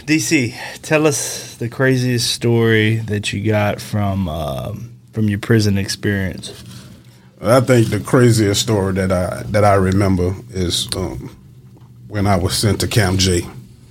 DC, tell us the craziest story that you got from your prison experience. I think the craziest story that I remember is when I was sent to Camp J.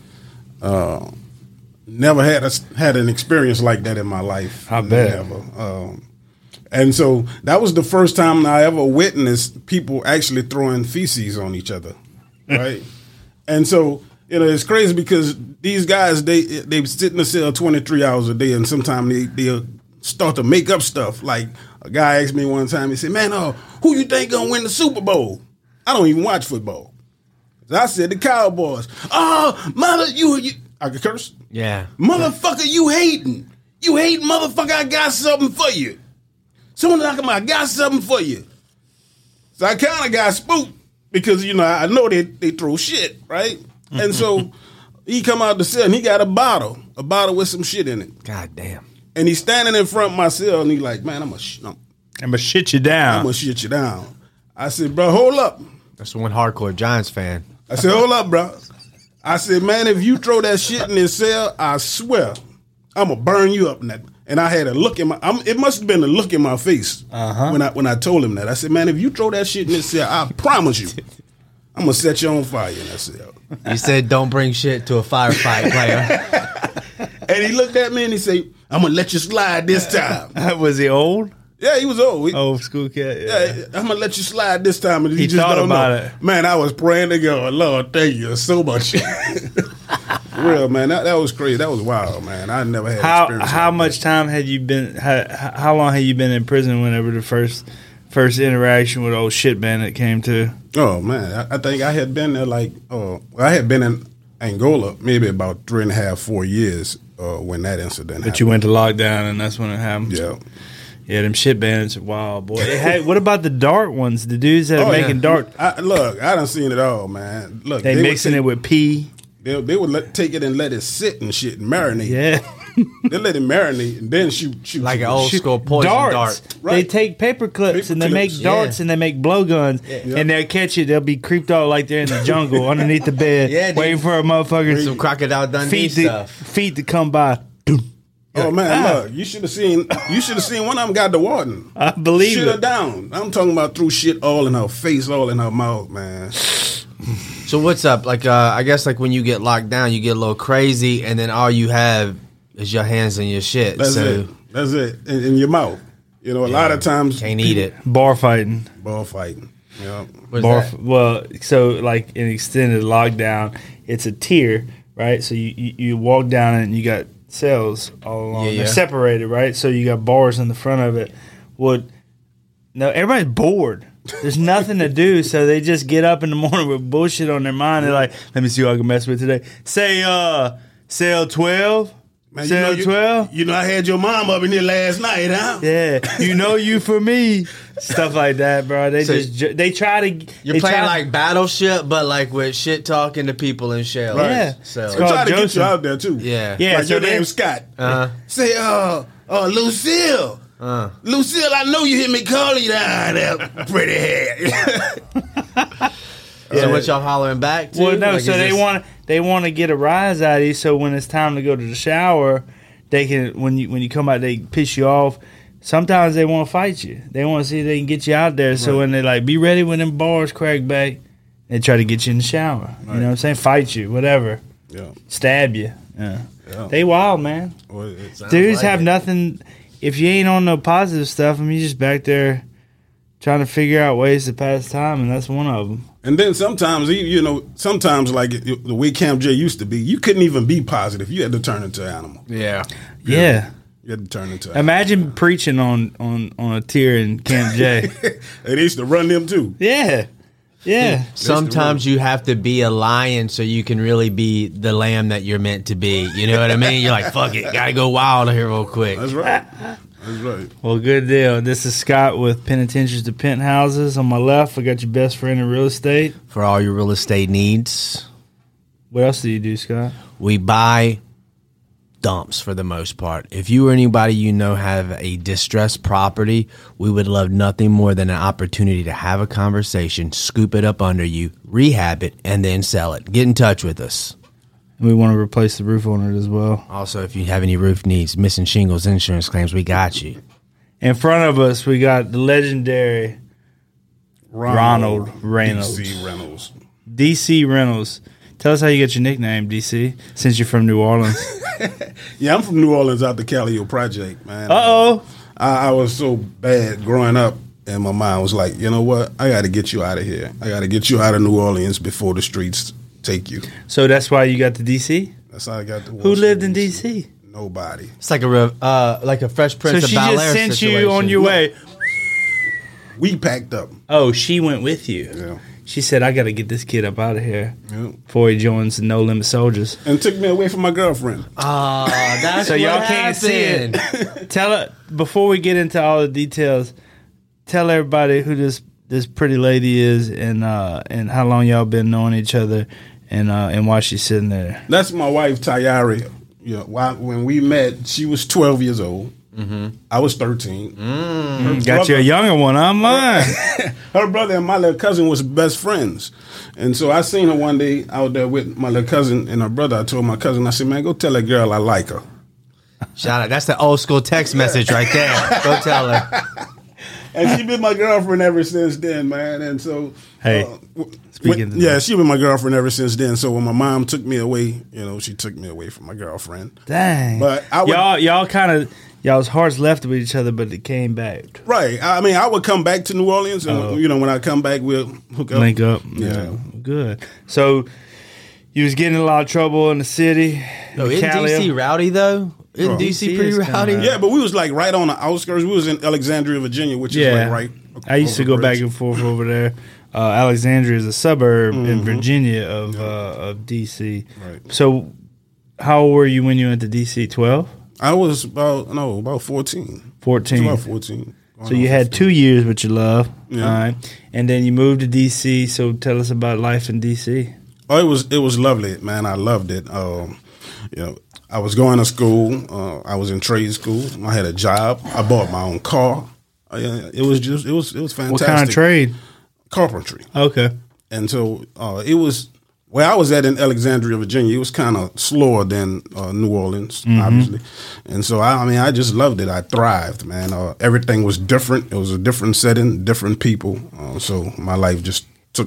Never had an experience like that in my life. I bet. Never. And so that was the first time I ever witnessed people actually throwing feces on each other, right? And so, it's crazy because these guys, they sit in the cell 23 hours a day, and sometimes they'll start to make up stuff. Like a guy asked me one time, he said, man, who you think gonna win the Super Bowl? I don't even watch football. So I said, the Cowboys. Oh, mother, you I could curse? Yeah. Motherfucker, you hating. You hating, motherfucker, I got something for you. Someone talking about, I got something for you. So I kind of got spooked because, I know they throw shit, right? And so he come out the cell and he got a bottle with some shit in it. God damn. And he's standing in front of my cell and he's like, man, I'm going to shit you down. I'm going to shit you down. I said, bro, hold up. That's one hardcore Giants fan. I said, hold up, bro. I said, man, if you throw that shit in this cell, I swear, I'm going to burn you up in that. And I had a look in it must have been a look in my face when I told him that. I said, man, if you throw that shit in this cell, I promise you, I'm going to set you on fire in that cell. You said don't bring shit to a firefight, player. And he looked at me and he said, I'm going to let you slide this time. Was he old? Yeah, he was old. Old school cat. Yeah, I'm going to let you slide this time. And he just thought don't about know. it. Man, I was praying to God, Lord, thank you so much. Real, man, that was crazy. That was wild, man. I never had experience. How much time had you been? How long had you been in prison? Whenever the first interaction with old shit bandit came to? Oh man, I think I had been there I had been in Angola maybe about 3.5, 4 years when that incident happened. But you went to lockdown and that's when it happened. Yeah. Yeah, them shit bandits are wild, boy. What about the dart ones? The dudes that are making dart. Look, I done seen it all, man. Look, they mixing it with pee. They would take it and let it sit and shit and marinate. Yeah. They let it marinate and then shoot. Like an old school poison dart. Right. They take paper clips and they make darts and they make blowguns and they'll catch it. They'll be creeped out like they're in the jungle underneath the bed, waiting for a motherfucker. Some Crocodile Dundee stuff. Feet to come by. Oh man, look! You should have seen. One of them got the warden. I believe Shit it. her down. I'm talking about threw shit all in her face, all in her mouth, man. So what's up? Like, I guess like when you get locked down, you get a little crazy, and then all you have is your hands and your shit. That's it. That's it. In your mouth. A lot of times can't eat it. Bar fighting. Yeah. Well, so like in extended lockdown, it's a tier, right? So you walk down it and you got cells all along. They're separated, right? So you got bars in the front of it. Everybody's bored. There's nothing to do, so they just get up in the morning with bullshit on their mind. They're like, let me see what I can mess with today. Say, cell 12. Man, cell 12. I had your mom up in here last night, huh? Yeah. You for me. Stuff like that, bro. They try to. You're playing like Battleship, but like with shit talking to people in shells. Right. Yeah. So They try to get you out there too. Yeah. Like your name's Scott. Say, Lucille. Lucille, I know you hear me calling you down there, pretty head. So what y'all hollering back to? Well, no. Like, so they want to get a rise out of you. So when it's time to go to the shower, they can. When you come out, they piss you off. Sometimes they want to fight you. They want to see if they can get you out there. So when they like, be ready when them bars crack back, they try to get you in the shower. Right. You know what I'm saying? Fight you, whatever. Yeah. Stab you. Yeah. They wild, man. Well, dudes like have nothing. If you ain't on no positive stuff, I mean, you just back there trying to figure out ways to pass time, and that's one of them. And then sometimes, sometimes like the way Camp J used to be, you couldn't even be positive. You had to turn into an animal. Yeah. You had to turn into an Imagine preaching on a tier in Camp J. They used to run them too. Yeah. Yeah. Sometimes you have to be a lion so you can really be the lamb that you're meant to be. You know what I mean? You're like, fuck it, gotta go wild here real quick. That's right. That's right. Well, good deal. This is Scott with Penitentiaries to Penthouses. On my left, I got your best friend in real estate. For all your real estate needs. What else do you do, Scott? We buy dumps for the most part. If you or anybody you know have a distressed property, we would love nothing more than an opportunity to have a conversation, scoop it up under you, rehab it, and then sell it. Get in touch with us. and we want to replace the roof on it as well. Also, if you have any roof needs, missing shingles, insurance claims, we got you. In front of us, we got the legendary Ronald Reynolds. DC Reynolds. DC Reynolds. Tell us how you got your nickname, DC, since you're from New Orleans. Yeah, I'm from New Orleans out the Calio Project, man. Uh-oh. I was so bad growing up, and my mom was like, you know what? I got to get you out of here. I got to get you out of New Orleans before the streets take you. So that's why you got the DC? That's how I got the Who lived in DC? Nobody. It's like a Fresh Prince So of she Bel-Air just sent situation. you on your way. We packed up. Oh, she went with you. Yeah. She said, I got to get this kid up out of here Yeah. before he joins the No Limit Soldiers. And took me away from my girlfriend. That's So what y'all can't see happened. it. Tell her, before we get into all the details, tell everybody who this pretty lady is and how long y'all been knowing each other and why she's sitting there. That's my wife, Tayari. You know, when we met, she was 12 years old. Mm-hmm. I was 13. Got you a younger one. I'm mine. Her brother and my little cousin was best friends. And so I seen her one day out there with my little cousin and her brother. I told my cousin, I said, man, go tell that girl I like her. Shout out. That's the old school text message right there. Go tell her. And she been my girlfriend ever since then, man. And so, Hey, speaking of yeah, she been my girlfriend ever since then. So when my mom took me away, you know, she took me away from my girlfriend. Dang. But I would, y'all kind of, y'all's hearts left with each other, but it came back. right. I mean, I would come back to New Orleans, and you know, when I come back, we'll hook up. Link up. Yeah. Good. So you was getting in a lot of trouble in the city. No, isn't Cali. DC rowdy though? Isn't Bro. DC DC pretty is kinda- rowdy? Yeah, but we was like right on the outskirts. We was in Alexandria, Virginia, which is Yeah. like right. I used to over go the back bridge. and forth over there. Alexandria is a suburb in Virginia of DC. Right. So how old were you when you went to DC? 12? I was about 14. 14. About 14. So you had 2 years with your love. Yeah. All right. And then you moved to DC. So tell us about life in DC. Oh, it was lovely, man. I loved it. You know, I was going to school. I was in trade school. I had a job. I bought my own car. It was fantastic. What kind of trade? Carpentry. Okay. And so it was where I was at in Alexandria, Virginia. It was kind of slower than New Orleans, obviously. And so I just loved it. I thrived, man. Everything was different. It was a different setting, different people. So my life just took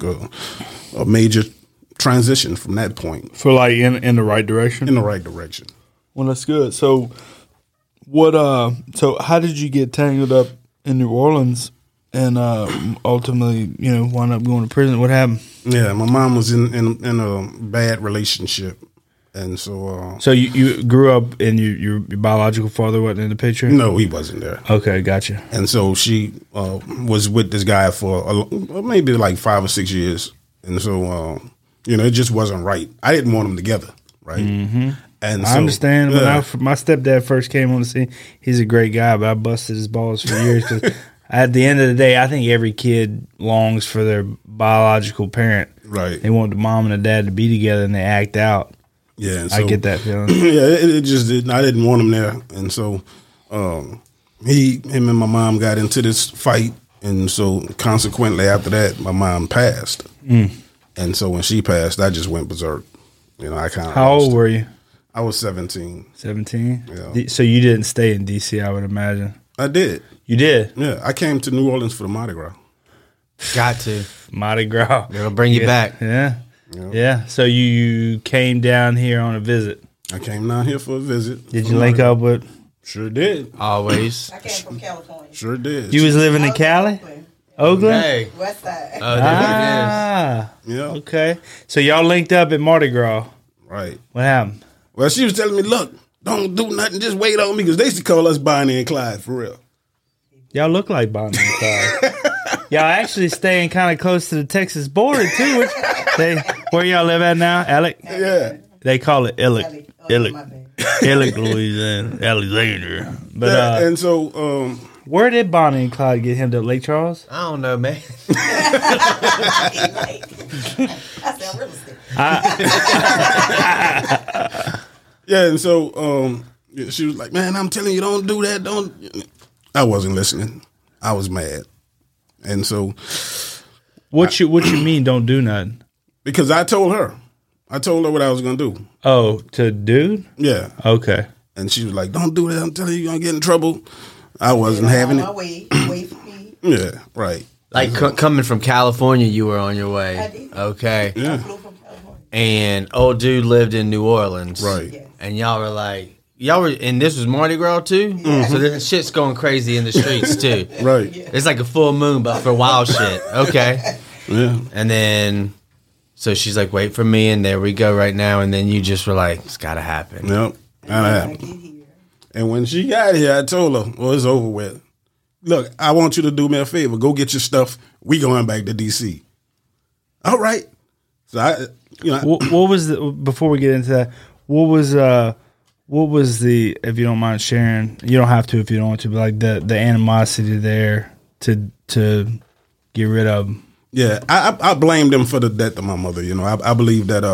a major transition from that point For like in the right direction? in the right direction. Well, that's good. So what so how did you get tangled up in New Orleans and ultimately, wound up going to prison? What happened? Yeah, my mom was in a bad relationship, and so So you grew up and your biological father wasn't in the picture? no, he wasn't there. Okay, gotcha. And so she was with this guy for maybe like 5 or 6 years, and so it just wasn't right. I didn't want them together, right? Mm-hmm. And so, I understand. yeah. When my stepdad first came on the scene, he's a great guy, but I busted his balls for years because at the end of the day, I think every kid longs for their biological parent. Right. They want the mom and the dad to be together, and they act out. Yeah, and I so, get that feeling. Yeah, it just didn't. I didn't want him there, and so him and my mom got into this fight, and so consequently after that, my mom passed, and so when she passed, I just went berserk. I kind of. How old were you? I was 17. 17? Yeah. So you didn't stay in D.C., I would imagine. I did. You did? Yeah, I came to New Orleans for the Mardi Gras. Got to. Mardi Gras. It'll bring you back. Yeah. Yeah. So you came down here on a visit. I came down here for a visit. Did for you link Mardi up with? Gras. Sure did. Always. I came from California. Sure did. You was living in Cali? Oakland? Hey. West Side. Oh, there Ah. Yeah. Okay. So y'all linked up at Mardi Gras. Right. What happened? Well, she was telling me, look, don't do nothing. Just wait on me because they used to call us Bonnie and Clyde for real. Y'all look like Bonnie and Clyde. Y'all actually staying kind of close to the Texas border too. Where y'all live at now? Alec? Yeah. They call it Illick. My bad. Illick, Louisiana. Alexander. But Yeah, and so where did Bonnie and Clyde get hemmed up? Lake Charles? I don't know, man. I sound real estate. yeah, and so she was like, man, I'm telling you, don't do that. Don't. I wasn't listening. I was mad. And so What you mean don't do nothing? because I told her, I told her what I was gonna do. Oh, to dude? Yeah. Okay. And she was like, "Don't do that. I'm telling you, you're gonna get in trouble." I wasn't having it. Wait for me. Yeah, right. Like coming from California, you were on your way. I did. Okay. I Yeah. flew from California. And old dude lived in New Orleans. Right. Yes. And y'all were like, and this was Mardi Gras too? So this shit's going crazy in the streets too. Right. It's like a full moon, but for wild shit. Okay. Yeah. And then, so she's like, wait for me. And there we go right now. And then you just were like, it's got to happen. Yep. And I I get here. And when she got here, I told her, well, it's over with. Look, I want you to do me a favor. Go get your stuff. We going back to D.C. All right. So What was the, before we get into that, what was the, if you don't mind sharing, you don't have to if you don't want to, but like the animosity there to get rid of? yeah, I blamed them for the death of my mother. You know, I believe that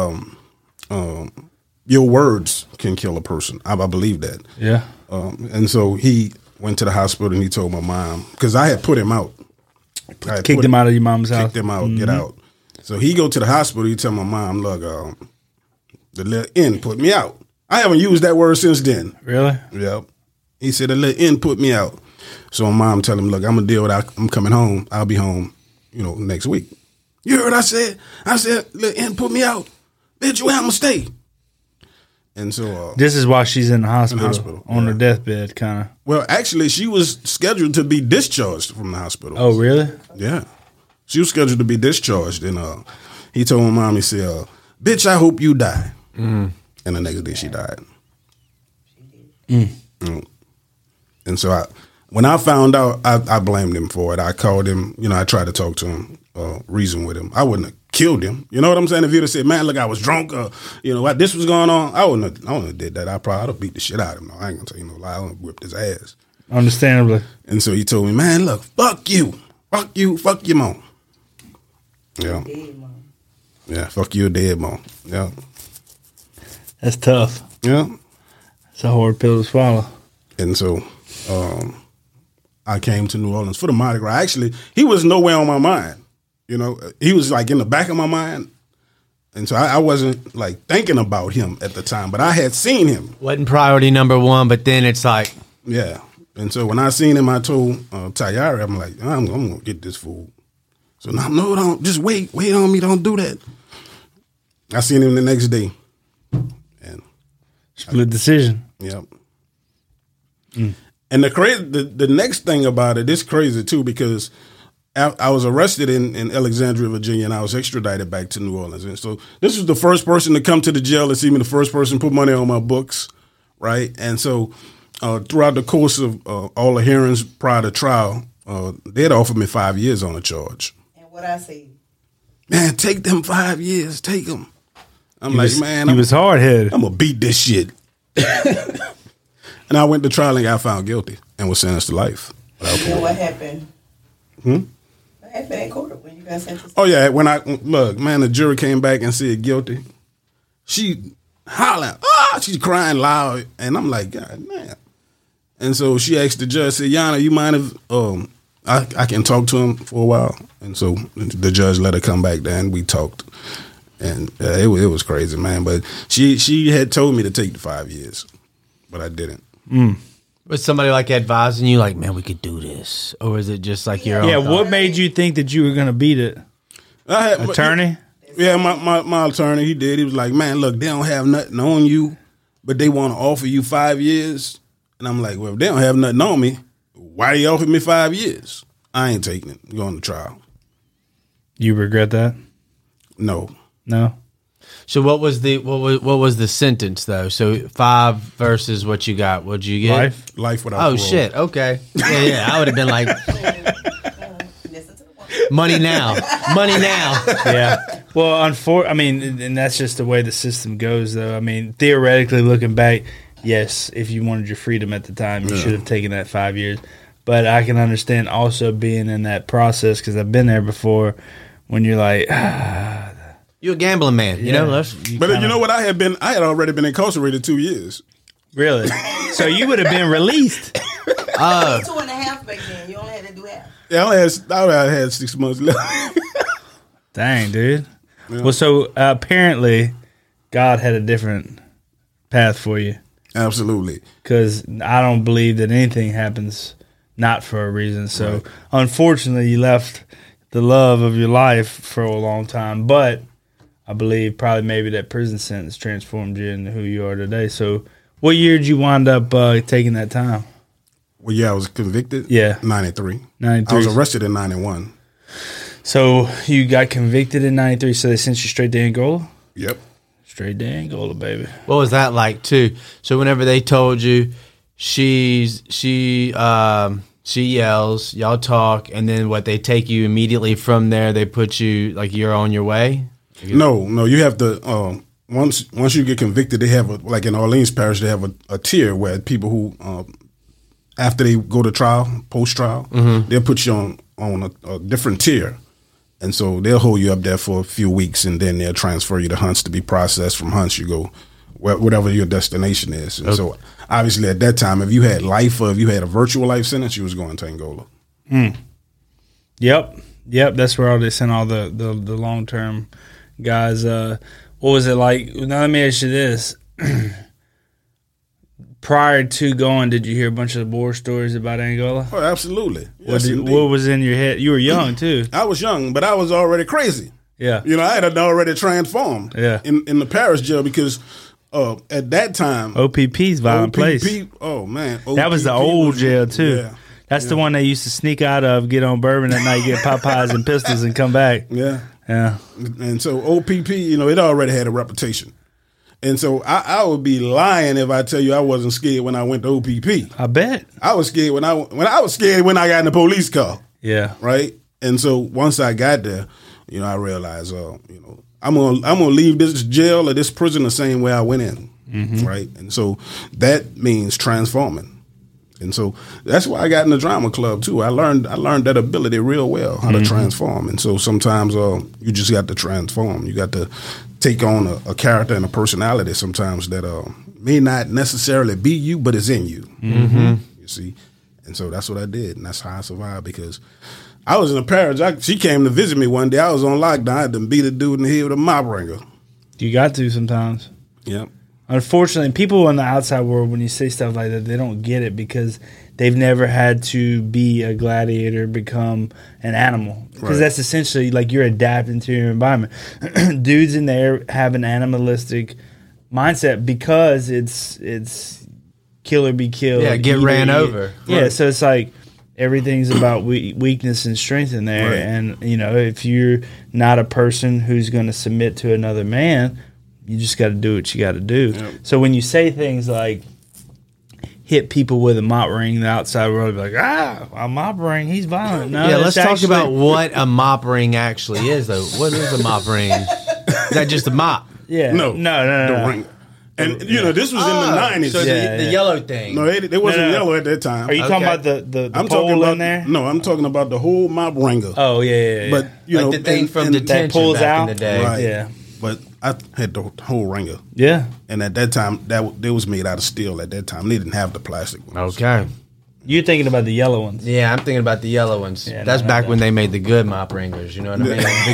your words can kill a person. I believe that. Yeah. And so he went to the hospital and he told my mom, because I had put him out. Kicked him out of your mom's house. Kicked him out, get out. So he go to the hospital, he tell my mom, look, the little N put me out. I haven't used that word since then. Really? Yep. He said the little N put me out. So my mom tell him, look, I'm going to deal with it. I'm coming home. I'll be home, next week. You heard what I said? I said, little N put me out. Bitch, where I'm going to stay? And so This is why she's in the hospital, on yeah. her deathbed, kind of. well, actually, she was scheduled to be discharged from the hospital. Oh, really? Yeah. She was scheduled to be discharged. And he told my mom, he said, bitch, I hope you die. And the next day she died. And so when I found out, I blamed him for it. I called him, I tried to talk to him, reason with him. I wouldn't have killed him. You know what I'm saying? If you'd have said, man, look, I was drunk, or, this was going on, I wouldn't have did that. I'd have beat the shit out of him. No, I ain't going to tell you no lie. I would have whipped his ass. Understandably. And so he told me, man, look, fuck you. Fuck you. Fuck your mom. Yeah. Dead mom. Yeah, fuck you, dead mom. Yeah. That's tough. Yeah. It's a hard pill to swallow. And so I came to New Orleans for the Mardi Gras. Actually, he was nowhere on my mind. He was like in the back of my mind. And so I wasn't like thinking about him at the time, but I had seen him. Wasn't priority number one, but then it's like, Yeah. And so when I seen him, I told Tayari, I'm like, I'm going to get this fool. So no, don't. Just wait on me. Don't do that. I seen him the next day. And Split decision. yep. And the next thing about it is crazy too, because I was arrested in Alexandria, Virginia, and I was extradited back to New Orleans. And so this was the first person to come to the jail and see me, the first person to put money on my books, right? And so throughout the course of all the hearings prior to trial, they had offered me 5 years on a charge. And what I say, Man, take them 5 years. Take them. I'm man, He was hard headed. I'm going to beat this shit. And I went to trial and got found guilty and was sentenced to life. you know what happened? What happened in court when you got sentenced? Oh, yeah. When the jury came back and said guilty. She hollering, she's crying loud. And I'm like, God damn. And so she asked the judge, said, Yana, you mind if I can talk to him for a while? And so the judge let her come back there and we talked. And it was crazy, man. But she had told me to take the 5 years, but I didn't. was somebody like advising you, like, man, we could do this? Or is it just like your own? Yeah, thought? what made you think that you were going to beat it? Attorney? Yeah, my attorney, he did. He was like, man, look, they don't have nothing on you, but they want to offer you 5 years. And I'm like, well, if they don't have nothing on me, why they offer me 5 years? I ain't taking it. Going to trial. You regret that? No. No? So what was the sentence though? So 5 versus what you got? What'd you get? Life without Oh parole. shit. Okay. Yeah. I would have been like, Listen to the woman. money now. Yeah. Well, and that's just the way the system goes, though. I mean, theoretically, looking back, yes, if you wanted your freedom at the time, you should have taken that 5 years. But I can understand also being in that process, because I've been there before, when you're like, You're a gambling man, you know. But you know what? I had already been incarcerated 2 years. really? So you would have been released. 2.5 back then. You only had to do half. Yeah, I had 6 months left. Dang, dude. Yeah. Well, so apparently God had a different path for you. Absolutely. Because I don't believe that anything happens not for a reason. So, unfortunately, you left the love of your life for a long time. But I believe probably maybe that prison sentence transformed you into who you are today. So, what year did you wind up taking that time? Well, yeah, I was convicted. Yeah. 93. 93. I was arrested in 91. So, you got convicted in 93, so they sent you straight to Angola? Yep. Straight to Angola, baby. What was that like too? So whenever they told you she yells, y'all talk, and then what, they take you immediately from there, they put you like you're on your way? No, you have to once you get convicted, they have like in Orleans Parish, they have a tier where people who after they go to trial, post trial, they'll put you on a different tier. And so they'll hold you up there for a few weeks, and then they'll transfer you to Hunts to be processed. From Hunts, you go whatever your destination is. And so obviously at that time, if you had life or if you had a virtual life sentence, you was going to Angola. Yep. That's where they sent all the long-term guys. What was it like? Now let me ask you this. Prior to going, did you hear a bunch of war stories about Angola? Oh, absolutely. Yes, what was in your head? You were young, too. I was young, but I was already crazy. Yeah. You know, I had already transformed in the Paris jail because at that time... OPP's violent place. Oh, man. That was the old jail, too. Yeah. That's the one they used to sneak out of, get on bourbon at night, get Popeyes and pistols, and come back. Yeah. Yeah. And so OPP, you know, it already had a reputation. And so I would be lying if I tell you I wasn't scared when I went to OPP. I bet. I was scared when I was scared when I got in the police car. Yeah. Right? And so once I got there, you know, I realized, you know, I'm gonna leave this jail or this prison the same way I went in. Right? And so that means transforming. And so that's why I got in the drama club too. I learned that ability real well, how to transform. And so sometimes you just got to transform. You got to take on a character and a personality sometimes that may not necessarily be you, but is in you. You see? And so that's what I did, and that's how I survived, because I was in a parish. She came to visit me one day. I was on lockdown. I had to beat a dude in the head with a mop wringer. You got to sometimes. Yep. Unfortunately, people in the outside world, when you say stuff like that, they don't get it because they've never had to be a gladiator, become an animal. Because that's essentially like you're adapting to your environment. Dudes in there have an animalistic mindset because it's kill or be killed. Yeah, get ran over. Yeah, so it's like everything's about weakness and strength in there. Right. And, you know, if you're not a person who's going to submit to another man, you just got to do what you got to do. Yep. So when you say things like hit people with a mop ring, the outside world will be like, a mop ring, he's violent. No, Yeah, let's talk actually about what a mop ring actually is, though. What is a mop ring? Is that just a mop? Yeah. No. No. The ring. And, you know, this was in the 90s. So the yellow thing. No, it wasn't No. yellow at that time. Are you talking about the I'm pole talking about in there? No, I'm talking about the whole mop ringer. Oh, yeah. But, you Like know. the thing from and detention that pulls back out? in the day. Right. Yeah. But I had the whole ringer. Yeah. And at that time, they was made out of steel at that time. They didn't have the plastic ones. Okay. You're thinking about the yellow ones. Yeah, I'm thinking about the yellow ones. Yeah, That's no, back no. when they made the good mop ringers. You know what I mean?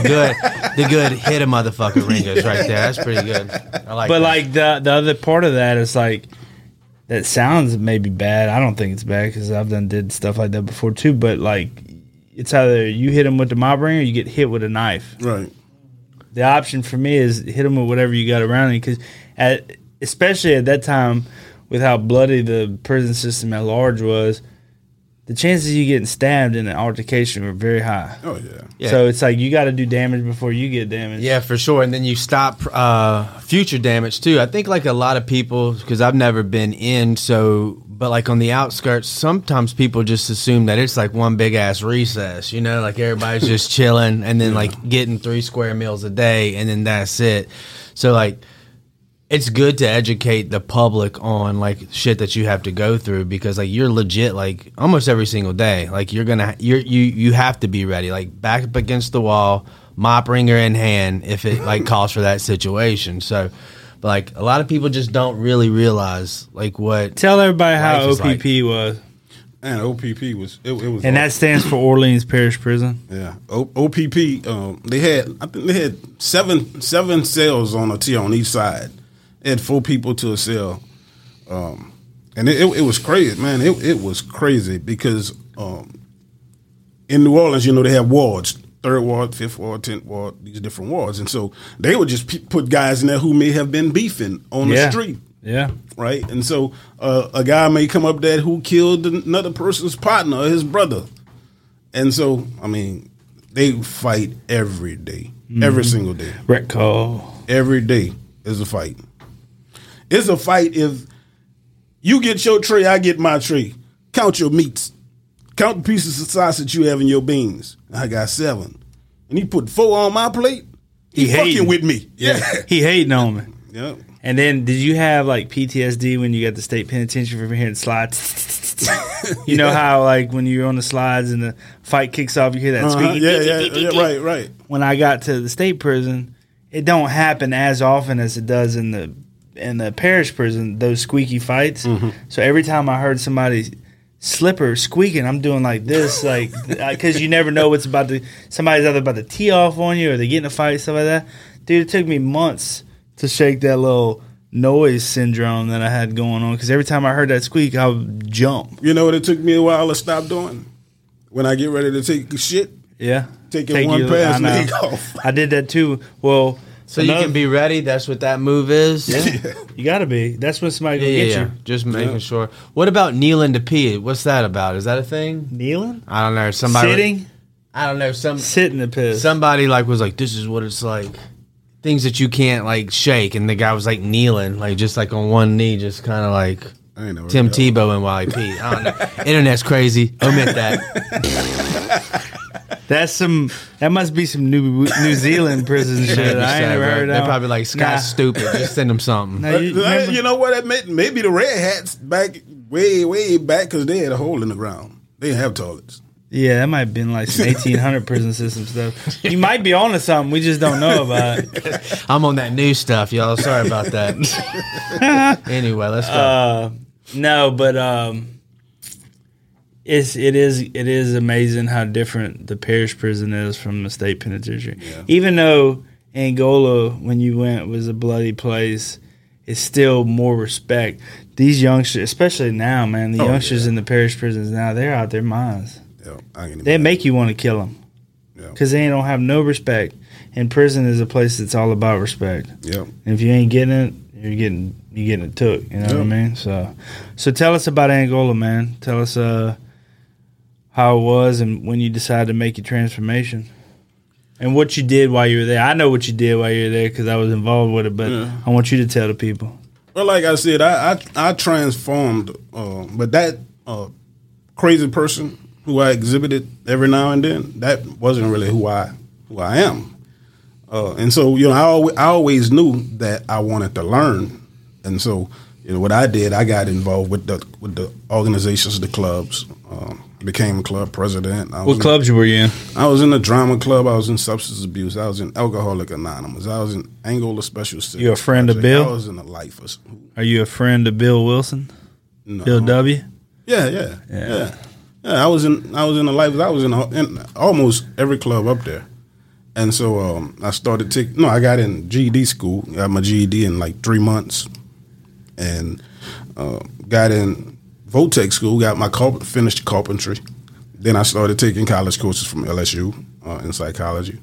The good hit a motherfucker ringers right there. That's pretty good. I like. But that. like the other part of that is like that sounds maybe bad. I don't think it's bad because I've did stuff like that before too. But like it's either you hit them with the mop ring or you get hit with a knife. Right. The option for me is hit them with whatever you got around you because especially at that time with how bloody the prison system at large was, the chances of you getting stabbed in an altercation were very high. Oh, yeah. Yeah. So it's like you got to do damage before you get damaged. Yeah, for sure. And then you stop future damage too. I think like a lot of people, because I've never been in, but like on the outskirts, sometimes people just assume that it's like one big ass recess, you know, like everybody's just chilling and then like getting 3 square meals a day and then that's it. So like, it's good to educate the public on like shit that you have to go through because like you're legit like almost every single day. Like you have to be ready, like back up against the wall, mop ringer in hand if it like calls for that situation. So but like a lot of people just don't really realize like what Tell everybody how life is OPP was. And OPP was it was, and awesome. that stands for Orleans Parish Prison. Yeah, OPP. They had seven cells on a tier on each side. They had 4 people to a cell, and it was crazy, man. It was crazy because in New Orleans, they have wards: 3rd ward, 5th ward, 10th ward, these different wards, and so they would just put guys in there who may have been beefing on the street. Yeah. Right. And so a guy may come up there who killed another person's partner or his brother. And so, I mean, they fight every day, every single day. Wreck call. Every day is a fight. It's a fight if you get your tray, I get my tray. Count your meats. Count the pieces of sausage you have in your beans. I got 7. And he put 4 on my plate. He fucking with me. Yeah. He hating on me. Yep. And then, did you have like PTSD when you got the state penitentiary from hearing slides? You know how like when you're on the slides and the fight kicks off, you hear that squeaky. Yeah, right. When I got to the state prison, it don't happen as often as it does in the parish prison. Those squeaky fights. Mm-hmm. So every time I heard somebody slipper squeaking, I'm doing like this, like because you never know what's about to. Somebody's either about to tee off on you or they get in a fight, stuff like that. Dude, it took me months to shake that little noise syndrome that I had going on, because every time I heard that squeak, I would jump. You know what it took me a while to stop doing? When I get ready to take a shit? Yeah. Taking one pass leg off. I did that too. Well, so you can be ready. That's what that move is. Yeah. You got to be. That's when somebody gonna get you. Just making sure. What about kneeling to pee? What's that about? Is that a thing? Kneeling? I don't know. Somebody sitting? I don't know. Sitting to piss. Somebody was like, this is what it's like. Things that you can't like shake, and the guy was like kneeling, like just like on one knee, just kind of like Tim Tebow and while he peed. I don't know. Internet's crazy. Omit that. That must be some New Zealand prison shit. I ain't never heard that. They're probably like, Scott's stupid. Just send him something. No, you know what? Maybe the Red Hats back way back, because they had a hole in the ground. They didn't have toilets. Yeah, that might have been like some 1800 prison system stuff. You might be on to something. We just don't know about it. I'm on that new stuff, y'all. Sorry about that. Anyway, let's go. No, but it is amazing how different the parish prison is from the state penitentiary. Yeah. Even though Angola, when you went, was a bloody place, it's still more respect. These youngsters, especially now, man, the youngsters in the parish prisons now, they're out their minds. They make you want to kill them because they don't have no respect. And prison is a place that's all about respect. Yeah. And if you ain't getting it, you're getting it took. You know what I mean? So tell us about Angola, man. Tell us how it was and when you decided to make your transformation, and what you did while you were there. I know what you did while you were there because I was involved with it, but I want you to tell the people. Well, like I said, I transformed, but that crazy person who I exhibited every now and then, that wasn't really who I am. And so, I always knew that I wanted to learn. And so, what I did, I got involved with the organizations, the clubs, became club president. What clubs were you in? I was in the drama club. I was in substance abuse. I was in Alcoholic Anonymous. I was in Angola Special City. You a friend of Bill? I was in the Lifers. Are you a friend of Bill Wilson? No. Bill W? Yeah. I was in the Lifers. I was in almost every club up there. And so I started I got in GED school. Got my GED in like 3 months. And got in Votech school, got my finished carpentry. Then I started taking college courses from LSU in psychology.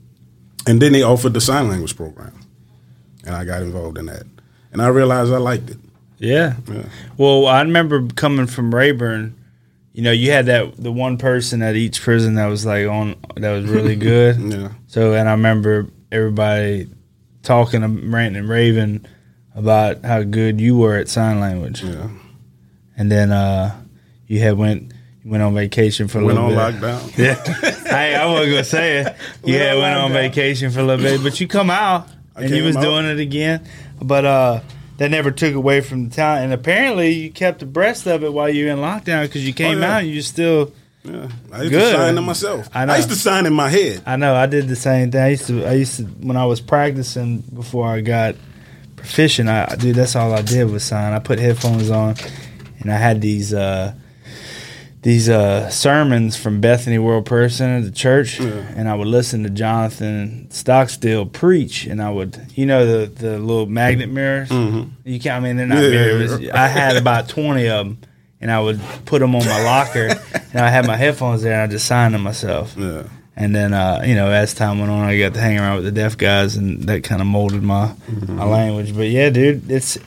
And then they offered the sign language program. And I got involved in that. And I realized I liked it. Yeah. Well, I remember coming from Rayburn, you had the one person at each prison that was that was really good. Yeah. So, and I remember everybody talking, ranting and raving about how good you were at sign language. Yeah. And then you went on vacation for a little bit. Went on lockdown. Yeah. I wasn't going to say it. You went on vacation for a little bit. But you come out, and you was doing it again. But that never took away from the talent. And apparently you kept abreast of it while you were in lockdown, because you came out and you still I used to sign to myself. I used to sign in my head. I know. I did the same thing. I used to when I was practicing before I got proficient, that's all I did was sign. I put headphones on, and I had these these sermons from Bethany World Prayer Center, the church, and I would listen to Jonathan Stockstill preach, and I would, the little magnet mirrors. You can't. I mean, they're not mirrors. I had about 20 of them, and I would put them on my locker, and I had my headphones there, and I just signed them myself. Yeah. And then, as time went on, I got to hang around with the deaf guys, and that kind of molded my language. But yeah, dude,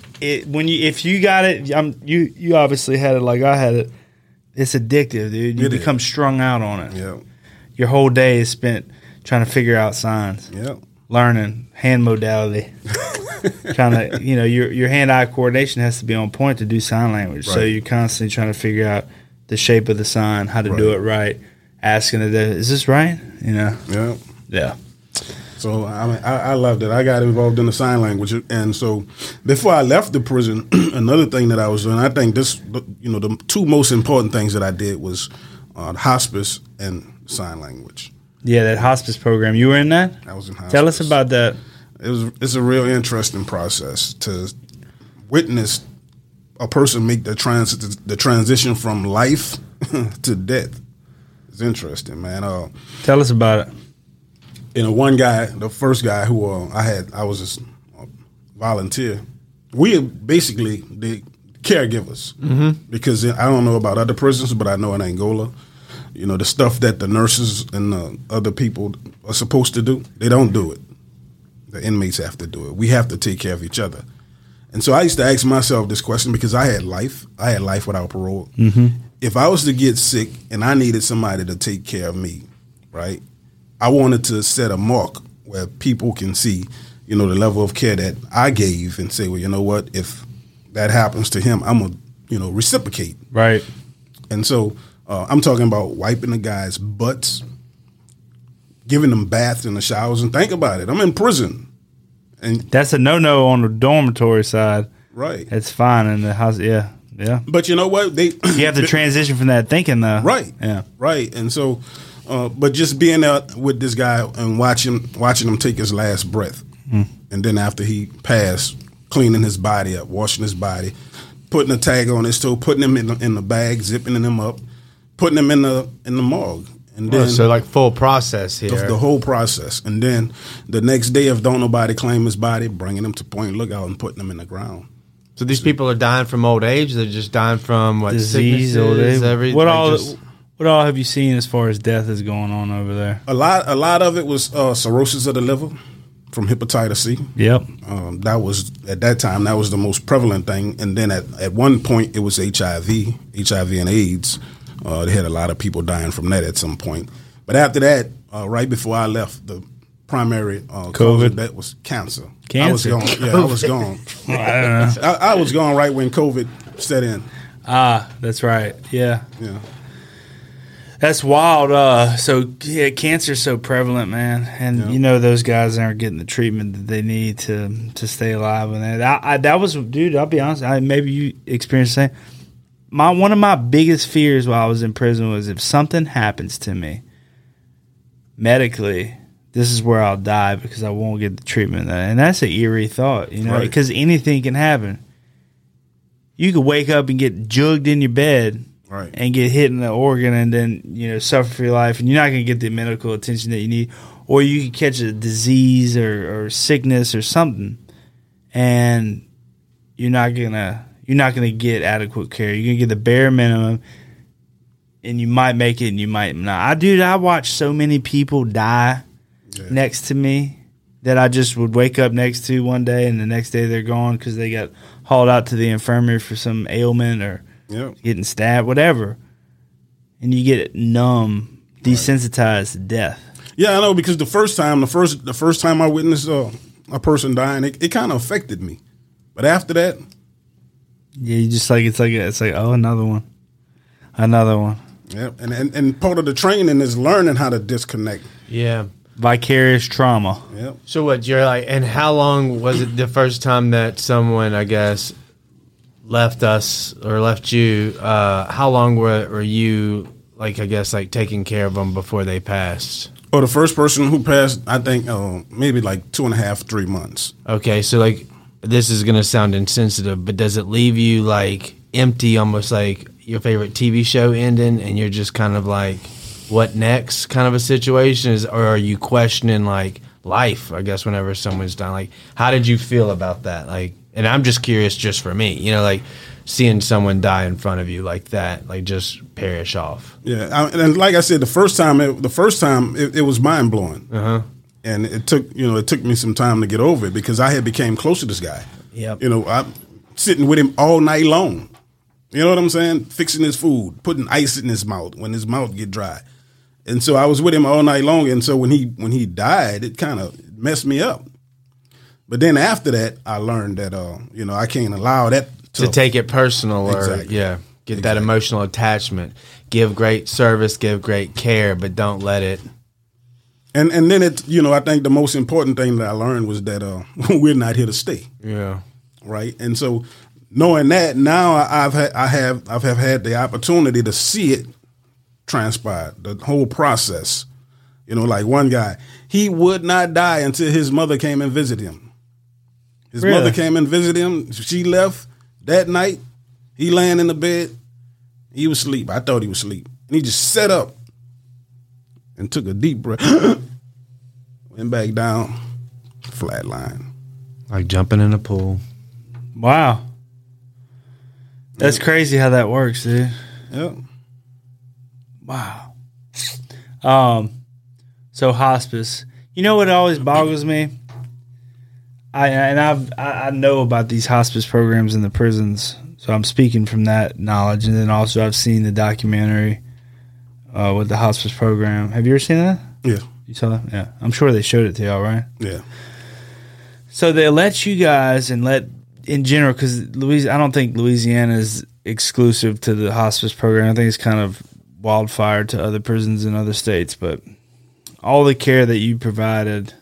if you got it, you obviously had it like I had it. It's addictive, dude. You become strung out on it. Yeah. Your whole day is spent trying to figure out signs. Yeah. Learning hand modality. Trying to, your hand-eye coordination has to be on point to do sign language. Right. So you're constantly trying to figure out the shape of the sign, how to do it right. Asking it, is this right? Yeah. Yeah. So I loved it. I got involved in the sign language, and so before I left the prison, another thing that I was doing, I think the two most important things that I did was hospice and sign language. Yeah, that hospice program. You were in that? I was in hospice. Tell us about that. It's a real interesting process to witness a person make the transition from life to death. It's interesting, man. Tell us about it. One guy, the first guy who I was a volunteer. We are basically the caregivers because I don't know about other prisons, but I know in Angola, the stuff that the nurses and the other people are supposed to do, they don't do it. The inmates have to do it. We have to take care of each other. And so I used to ask myself this question because I had life. I had life without parole. If I was to get sick and I needed somebody to take care of me, right? I wanted to set a mark where people can see, the level of care that I gave and say, well, you know what? If that happens to him, I'm going to, reciprocate. Right. And so I'm talking about wiping the guys' butts, giving them baths in the showers. And think about it. I'm in prison. And that's a no-no on the dormitory side. Right. It's fine in the house. Yeah. Yeah. But you know what? You have to transition from that thinking, though. Right. Yeah. Right. And so... but just being there with this guy and watching him take his last breath, and then after he passed, cleaning his body up, washing his body, putting a tag on his toe, putting him in the bag, zipping him up, putting him in the morgue, and then so like full process here, the whole process, and then the next day, if don't nobody claim his body, bringing him to Point Lookout and putting him in the ground. So these people are dying from old age. They're just dying from what disease, old age, everything. What all have you seen as far as death is going on over there? A lot of it was cirrhosis of the liver from hepatitis C. Yep. That was, at that time, that was the most prevalent thing. And then at one point, it was HIV and AIDS. They had a lot of people dying from that at some point. But after that, right before I left, the primary cause of that was cancer. Cancer? I was gone. Yeah, I was gone. I don't know. I was gone right when COVID set in. That's right. Yeah. Yeah. That's wild. Cancer's so prevalent, man, and those guys aren't getting the treatment that they need to stay alive. And that was, dude. I'll be honest. Maybe you experienced the same. One of my biggest fears while I was in prison was if something happens to me medically, this is where I'll die because I won't get the treatment. And that's an eerie thought, because anything can happen. You could wake up and get jugged in your bed. Right. And get hit in the organ and then, suffer for your life. And you're not going to get the medical attention that you need. Or you could catch a disease or sickness or something. And you're not going to get adequate care. You're going to get the bare minimum. And you might make it and you might not. I watched so many people die next to me that I just would wake up next to one day and the next day they're gone because they got hauled out to the infirmary for some ailment or getting stabbed, whatever, and you get numb, desensitized to death. Yeah, I know, because the first time I witnessed a person dying, it kind of affected me. But after that, yeah, you just it's like oh, another one. Yeah, and part of the training is learning how to disconnect. Yeah, vicarious trauma. Yeah. So what you're like, and how long was it the first time that someone, I guess, left us or left you? How long were you, taking care of them before they passed? Oh, the first person who passed, I think, maybe 2.5, 3 months. Okay, so this is gonna sound insensitive, but does it leave you empty, almost like your favorite TV show ending, and you're just kind of like, what next kind of a situation? Or are you questioning like life, I guess, whenever someone's dying? Like, how did you feel about that? Like, and I'm just curious just for me, like seeing someone die in front of you like that, like just perish off. Yeah. And like I said, the first time it was mind blowing. And it took me some time to get over it because I had became close to this guy. Yep. I'm sitting with him all night long. You know what I'm saying? Fixing his food, putting ice in his mouth when his mouth get dry. And so I was with him all night long. And so when he died, it kind of messed me up. But then after that, I learned that, I can't allow that to take it personal exactly. or, get that emotional attachment. Give great service, give great care, but don't let it. And then I think the most important thing that I learned was that we're not here to stay. Yeah. Right. And so knowing that now I've had the opportunity to see it transpire, the whole process. Like one guy, he would not die until his mother came and visited him. His Really? mother came and visited him. She left that night. He laying in the bed. He was asleep. I thought he was asleep. And he just sat up and took a deep breath. Went back down, flatline. Like jumping in a pool. Wow. That's crazy how that works, dude. Yep. Wow. So hospice. You know what always boggles me? I know about these hospice programs in the prisons, so I'm speaking from that knowledge. And then also I've seen the documentary with the hospice program. Have you ever seen that? Yeah. You saw that? Yeah. I'm sure they showed it to y'all, right? Yeah. So they let you guys in general, because I don't think Louisiana is exclusive to the hospice program. I think it's kind of wildfire to other prisons in other states. But all the care that you provided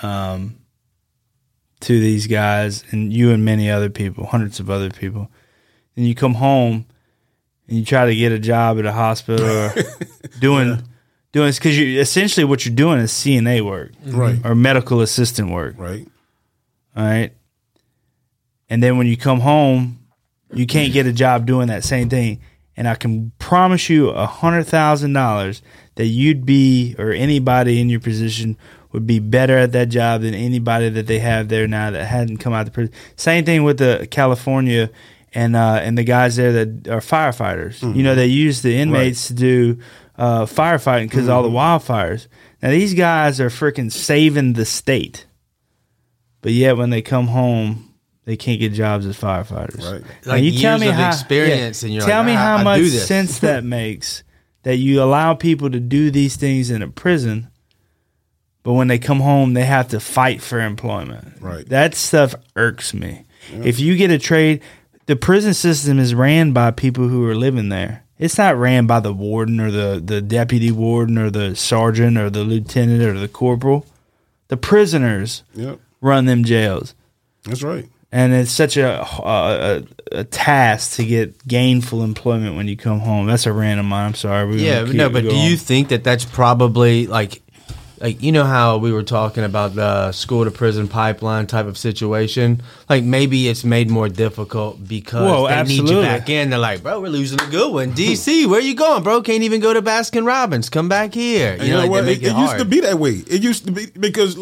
to these guys, and you and many other people, hundreds of other people, and you come home and you try to get a job at a hospital or doing this, because essentially what you're doing is CNA work, right, or medical assistant work, right. All right. And then when you come home, you can't get a job doing that same thing. And I can promise you $100,000 that you'd be, or anybody in your position would be better at that job than anybody that they have there now that hadn't come out of the prison. Same thing with the California and the guys there that are firefighters. Mm-hmm. They use the inmates to do firefighting because of all the wildfires. Now these guys are freaking saving the state. But yet when they come home, they can't get jobs as firefighters. Right. Like you tell me how experience, and you're tell like, me how I much do this. sense that makes that you allow people to do these things in a prison, but when they come home, they have to fight for employment. Right. That stuff irks me. Yeah. If you get a trade, the prison system is ran by people who are living there. It's not ran by the warden or the deputy warden or the sergeant or the lieutenant or the corporal. The prisoners run them jails. That's right. And it's such a task to get gainful employment when you come home. That's a random one. I'm sorry. But do you think that that's probably like how we were talking about the school to prison pipeline type of situation? Like maybe it's made more difficult because they need you back in. They're like, bro, we're losing a good one. DC, where you going, bro? Can't even go to Baskin Robbins. Come back here. You know what? It used to be that way. It used to be because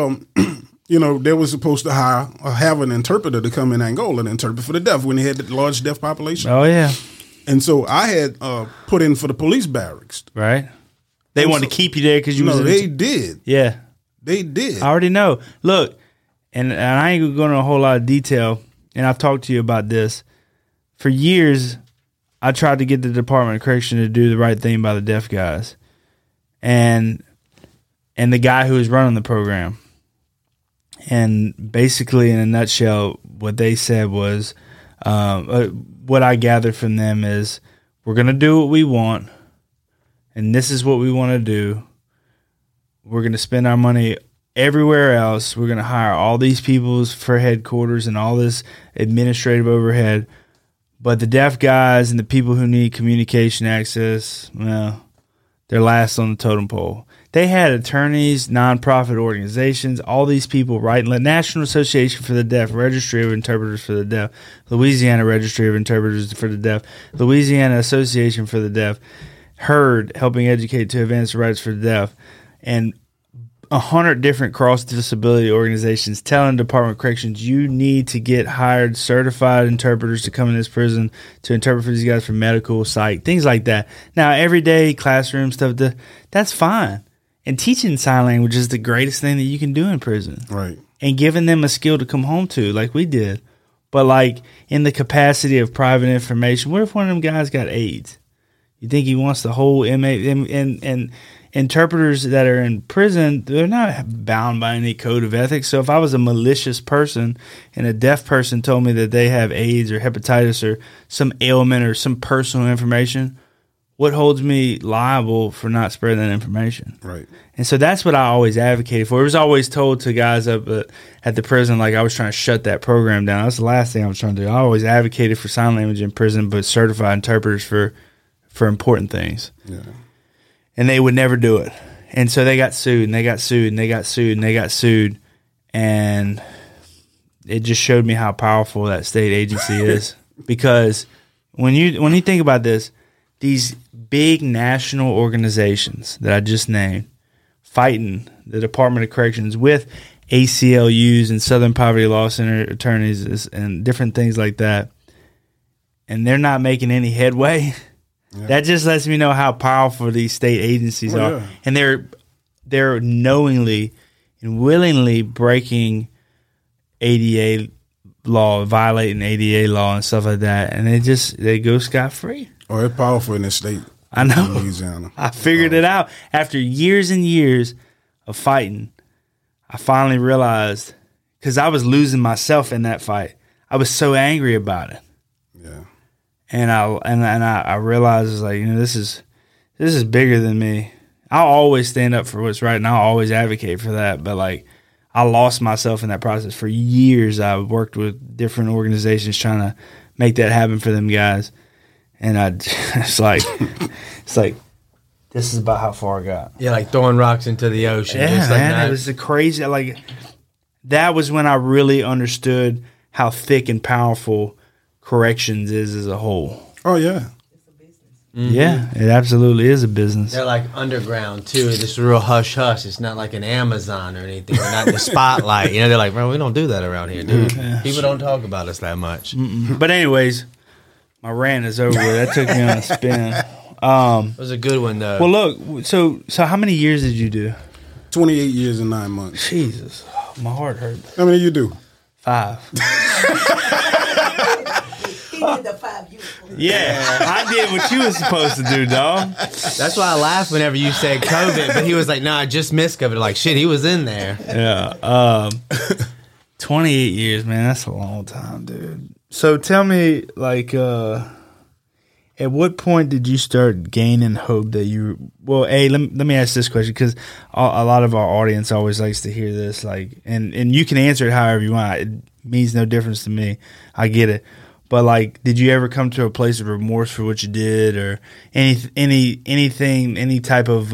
they were supposed to have an interpreter to come in Angola and interpret for the deaf when they had the large deaf population. Oh, yeah. And so I had put in for the police barracks. Right. They wanted to keep you there because you was... No, they did. Yeah. They did. I already know. Look, and I ain't going into a whole lot of detail, and I've talked to you about this. For years, I tried to get the Department of Correction to do the right thing by the deaf guys. And the guy who was running the program. And basically, in a nutshell, what they said was, what I gathered from them is, we're going to do what we want, and this is what we want to do. We're going to spend our money everywhere else. We're going to hire all these people for headquarters and all this administrative overhead. But the deaf guys and the people who need communication access, well, they're last on the totem pole. They had attorneys, nonprofit organizations, all these people writing the National Association for the Deaf, Registry of Interpreters for the Deaf, Louisiana Registry of Interpreters for the Deaf, Louisiana Association for the Deaf, HERD, helping educate to advance the rights for the deaf, and 100 different cross-disability organizations telling Department of Corrections, you need to get hired certified interpreters to come in this prison to interpret for these guys for medical, psych, things like that. Now, everyday classroom stuff, that's fine. And teaching sign language is the greatest thing that you can do in prison. Right. And giving them a skill to come home to, like we did. But, like, in the capacity of private information, what if one of them guys got AIDS? You think he wants the whole inmate? And interpreters that are in prison, they're not bound by any code of ethics. So if I was a malicious person and a deaf person told me that they have AIDS or hepatitis or some ailment or some personal information, what holds me liable for not spreading that information? Right. And so that's what I always advocated for. It was always told to guys up at the prison, like I was trying to shut that program down. That's the last thing I was trying to do. I always advocated for sign language in prison, but certified interpreters for important things. Yeah. And they would never do it. And so they got sued, and they got sued, and they got sued, and they got sued. And it just showed me how powerful that state agency is. Because when you think about this, these big national organizations that I just named fighting the Department of Corrections with ACLUs and Southern Poverty Law Center attorneys and different things like that, and they're not making any headway. Yeah. That just lets me know how powerful these state agencies are. Yeah. And they're knowingly and willingly breaking ADA law, violating ADA law and stuff like that. And they go scot-free. Oh, it's powerful in this state. I know. Louisiana. I figured it out. After years and years of fighting, I finally realized, because I was losing myself in that fight. I was so angry about it. Yeah. And I realized, it's like, this is bigger than me. I'll always stand up for what's right, and I'll always advocate for that. But like, I lost myself in that process. For years, I worked with different organizations trying to make that happen for them guys. And it's like this is about how far I got. Yeah, like throwing rocks into the ocean. Yeah, just man, like it was crazy. Like, that was when I really understood how thick and powerful corrections is as a whole. Oh yeah. Mm-hmm. Yeah, it absolutely is a business. They're like underground too. It's real hush hush. It's not like an Amazon or anything. We're not in the spotlight. They're like, bro, we don't do that around here, dude. Yeah. People don't talk about us that much. But anyways, my rant is over. That took me on a spin. It was a good one though. Well, look. So how many years did you do? 28 years and 9 months. Jesus, my heart hurts. How many did you do? 5. He did the 5 years. Yeah, I did what you was supposed to do, dog. That's why I laughed whenever you said COVID, but he was like, "Nah, I just missed COVID." Like, shit, he was in there. Yeah. 28 years, man. That's a long time, dude. So tell me, like, at what point did you start gaining hope that you? Well, let me ask this question, because a lot of our audience always likes to hear this, like, and you can answer it however you want. It means no difference to me. I get it. But like, did you ever come to a place of remorse for what you did, or anything, any type of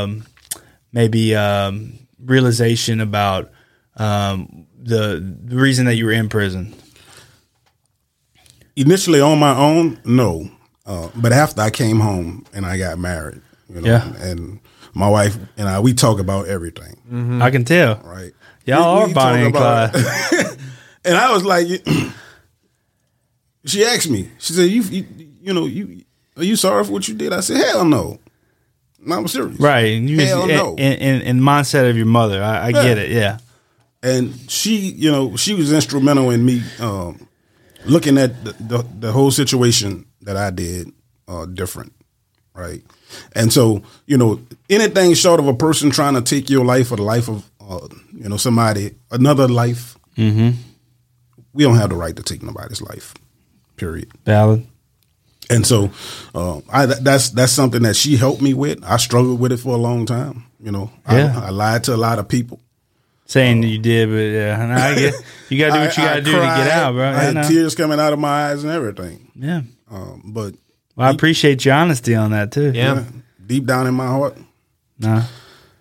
realization about the reason that you were in prison? Initially on my own, no. But after I came home and I got married, and my wife and I, we talk about everything. Mm-hmm. I can tell. Right. Y'all are Bonnie and Clyde. And I was like, she asked me, she said, are you sorry for what you did? I said, hell no. No, I'm serious. Right. Hell no. In the mindset of your mother. I get it, yeah. And she was instrumental in me looking at the whole situation that I did different, right? And so, anything short of a person trying to take your life or the life of, somebody, another life, mm-hmm. we don't have the right to take nobody's life, period. Valid. And so that's something that she helped me with. I struggled with it for a long time. I lied to a lot of people. Saying that you did, but yeah, I get you got to do what you got to do cried, to get out, bro. I had tears coming out of my eyes and everything. Yeah, but I appreciate your honesty on that too. Yeah, deep down in my heart, nah.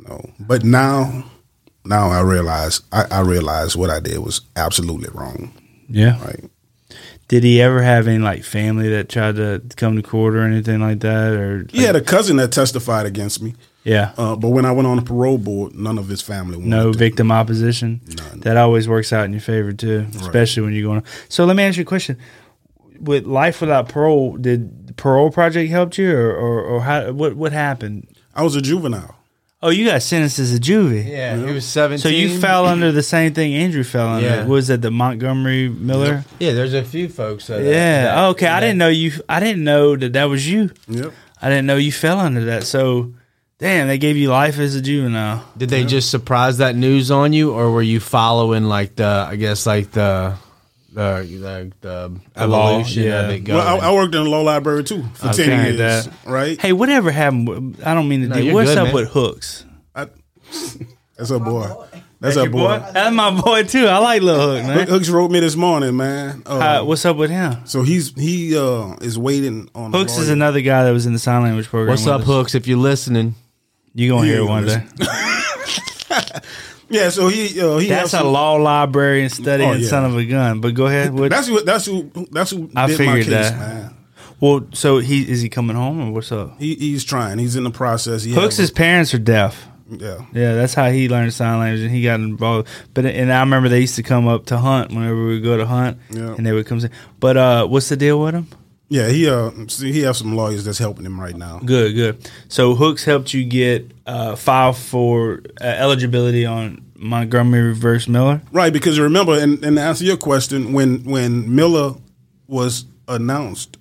No. But now I realize what I did was absolutely wrong. Yeah. Right. Did he ever have any like family that tried to come to court or anything like that? Or He had a cousin that testified against me. yeah, But when I went on the parole board, none of his family wanted no to. victim opposition. None. That always works out in your favor too, especially when you're going. So let me ask you a question: with life without parole, did the parole project help you, or how? What happened? I was a juvenile. Oh, you got sentenced as a juvie. Yeah, he was 17. So you fell under the same thing Andrew fell under. Yeah. Was it the Montgomery Miller? Yeah, there's a few folks. Yeah. Okay. I didn't know you. I didn't know that was you. Yep. I didn't know you fell under that. So, damn, they gave you life as a juvenile. Did they just surprise that news on you, or were you following like the evolution of it going? Well, I worked in a law library too for 10 years. Right. Hey, whatever happened? I don't mean to. No, do. you're What's good, up man. with Hooks? That's our boy. That's our boy. That's my boy too. I like Lil Hook, man. Hooks wrote me this morning, man. What's up with him? So he is waiting on. a Hooks is lawyer. another guy that was in the sign language program. What's with up, us. Hooks? If you're listening, You gonna hear it one day? Yeah, so he That's has a law librarian studying Oh, yeah. son of a gun. But go ahead. What, That's who I did my figured case, that. man. well, so is he coming home or what's up? He's trying. He's in the process. Hooks' parents are deaf. yeah. Yeah, that's how he learned sign language, and he got involved. But I remember they used to come up to hunt whenever we would go to hunt, Yeah. and they would come. But what's the deal with him? Yeah, he has some lawyers that's helping him right now. Good. So Hooks helped you get filed for eligibility on Montgomery versus Miller. Right, because remember, and to answer your question, when Miller was announced,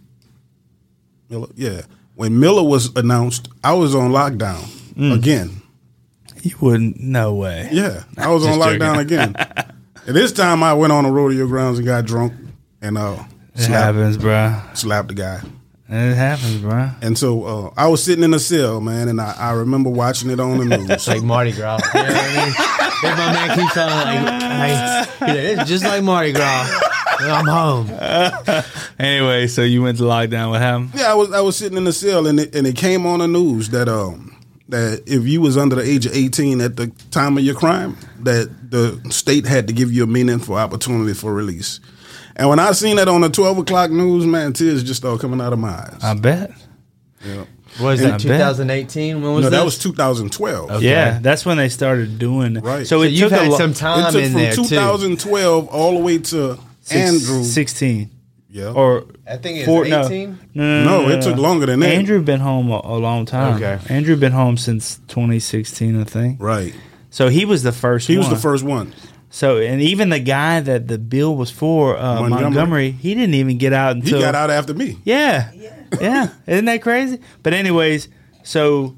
when Miller was announced, I was on lockdown again. You wouldn't. No way. Yeah, I was on Just lockdown joking. again. And this time I went on the rodeo grounds and got drunk and It happens, bro. slapped the guy. It happens, bro. And so I was sitting in a cell, man, and I remember watching it on the news. it's like Mardi Gras. You know what I mean? If my man keeps on like it's just like Mardi Gras. I'm home. Anyway, so you went to lockdown. What happened? Yeah, I was sitting in the cell, and it came on the news that that if you was under the age of 18 at the time of your crime, that the state had to give you a meaningful opportunity for release. And when I seen that on the 12 o'clock news, man, tears just started coming out of my eyes. I bet. Yeah. Was And that I bet. 2018? When was No, this? that was 2012. Okay. Yeah, that's when they started doing it. Right. So So it you've took had a some It time took in from there too. 2012 all the way to Andrew. 16 Yeah. or I think it's four, 18. No, it took longer than that. Andrew been home a long time. Okay. Andrew been home since 2016, I think. Right. So he was the first. He was one. the first one. So and even the guy that the bill was for, Montgomery, he didn't even get out He until got out after me. Yeah. Isn't that crazy? But anyways, so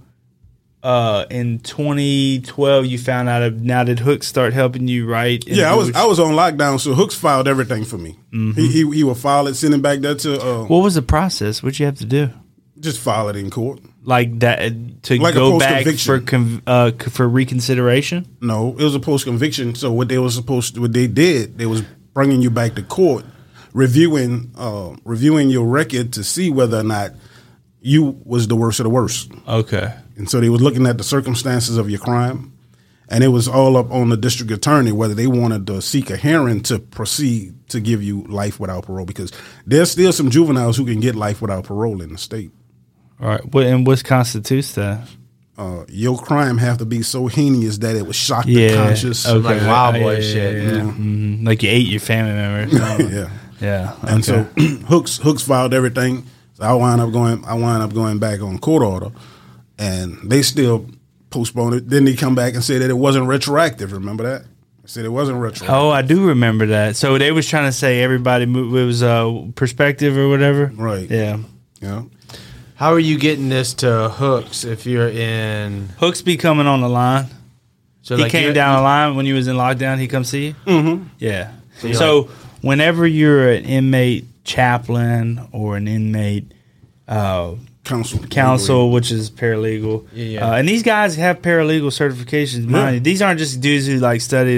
in 2012, you found out. Now did Hooks start helping you write? Yeah, I was on lockdown, so Hooks filed everything for me. Mm-hmm. He would file it, send it back there to What was the process? What'd you have to do? just file it in court. Like that to Like a go back post-conviction. for reconsideration? No, it was a post conviction. So what they did, they was bringing you back to court, reviewing your record to see whether or not you was the worst of the worst. Okay. And so they was looking at the circumstances of your crime, and it was all up on the district attorney whether they wanted to seek a hearing to proceed to give you life without parole, because there's still some juveniles who can get life without parole in the state. All right. And what constitutes that? Your crime have to be so heinous that it would shock the Yeah. conscious. Okay. Like Wild Boy Yeah, shit. yeah. Mhm. Like you ate your family members. Yeah. Yeah. And okay. so Hooks filed everything. So I wound up going back on court order, and they still postponed it. Then they come back and say that it wasn't retroactive. Remember that? They said it wasn't retroactive. Oh, I do remember that. So they was trying to say everybody moved, it was perspective or whatever. Right. Yeah. Yeah. How are you getting this to Hooks if you're in? Hooks be coming on the line. So He like came you're- down the line when you was in lockdown. He come see you. Mm-hmm. Yeah. you're So whenever you're an inmate chaplain or an inmate counsel, which is paralegal. Yeah. And these guys have paralegal certifications. Mind you. These aren't just dudes who like studied,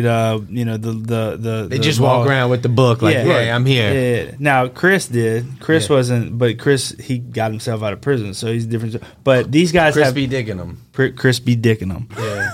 They just walk around with the book like, hey, I'm here. Yeah. Now Chris did. Chris wasn't, but Chris he got himself out of prison, so he's different. But these guys Chris be dicking them. Chris be dicking them.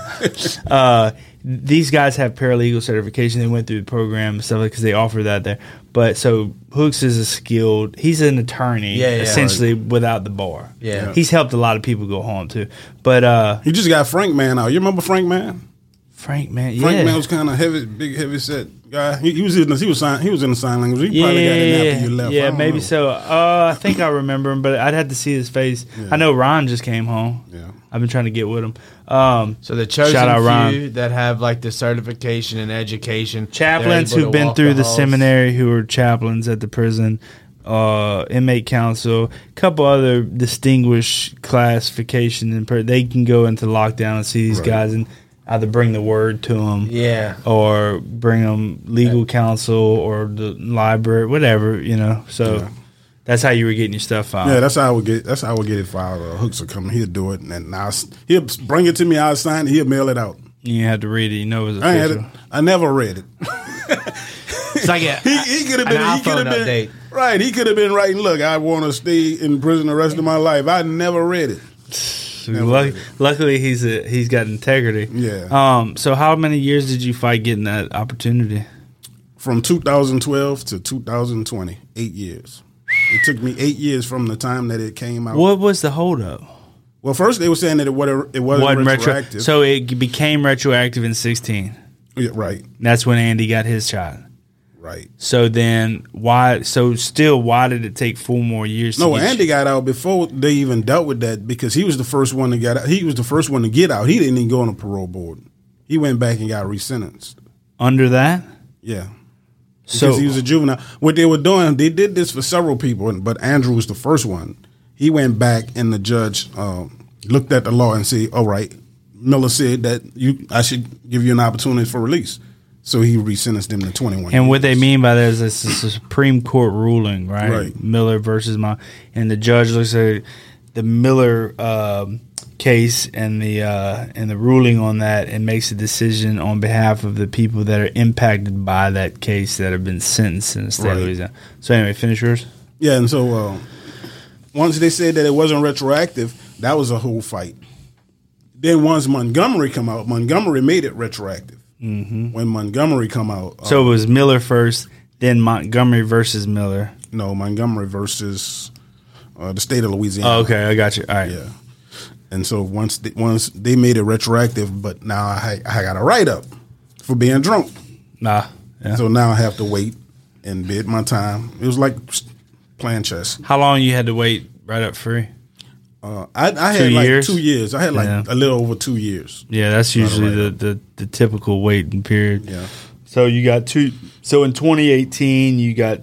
Yeah. These guys have paralegal certification. They went through the program and stuff because they offer that there. But so Hooks is he's an attorney, essentially without the bar. Yeah. He's helped a lot of people go home too. But he just got Frank Man out. You remember Frank Man? Frank Man was kind of heavy set guy. He was in the sign language. He probably got in after you left. Yeah, maybe so. I think I remember him, but I'd have to see his face. Yeah. I know Ron just came home. Yeah. I've been trying to get with him. So the chosen few that have like the certification and education, chaplains who've been through the seminary, who are chaplains at the prison, inmate counsel, a couple other distinguished classification, and they can go into lockdown and see these guys and either bring the word to them, or bring them legal counsel or the library, whatever, So. Yeah. That's how you were getting your stuff filed. Yeah, that's how I would get it filed. Hooks will come, he'll do it, and he'll bring it to me. I'll sign it. He'll mail it out. You had to read it. It was official. I never read it. It's like he could have been an iPhone update. Right. He could have been writing, look, I want to stay in prison the rest of my life. I never read it. Luckily, he's got integrity. Yeah. So how many years did you fight getting that opportunity? From 2012 to 2020, 8 years. It took me 8 years from the time that it came out. What was the holdup? Well, first they were saying that it wasn't retroactive. So it became retroactive in 2016. Yeah, right. That's when Andy got his shot. Right. So then why did it take 4 more years? No, Andy got out before they even dealt with that because he was the first one to get out. He was the first one to get out. He didn't even go on a parole board. He went back and got resentenced. Under that? Yeah. Because he was a juvenile. What they were doing, they did this for several people, but Andrew was the first one. He went back and the judge looked at the law and said, all right, Miller said that I should give you an opportunity for release. So he resentenced him to 21 years. And what they mean by that is it's a Supreme Court ruling, right? Miller versus and the judge looks at the Miller case and the ruling on that and makes a decision on behalf of the people that are impacted by that case that have been sentenced in the state of Louisiana. So anyway, finish yours. Yeah, and so once they said that it wasn't retroactive, that was a whole fight. Then once Montgomery come out, Montgomery made it retroactive. Mm-hmm. When Montgomery come out, so it was Miller first, then Montgomery versus Miller. No, Montgomery versus the state of Louisiana. Oh, okay, I got you. All right. Yeah. And so once they made it retroactive, but now I got a write-up for being drunk. Yeah. So now I have to wait and bid my time. It was like playing chess. How long you had to wait right up free? I had like 2 years. I had like a little over 2 years. Yeah, that's usually the typical waiting period. Yeah. So you got two. So in 2018,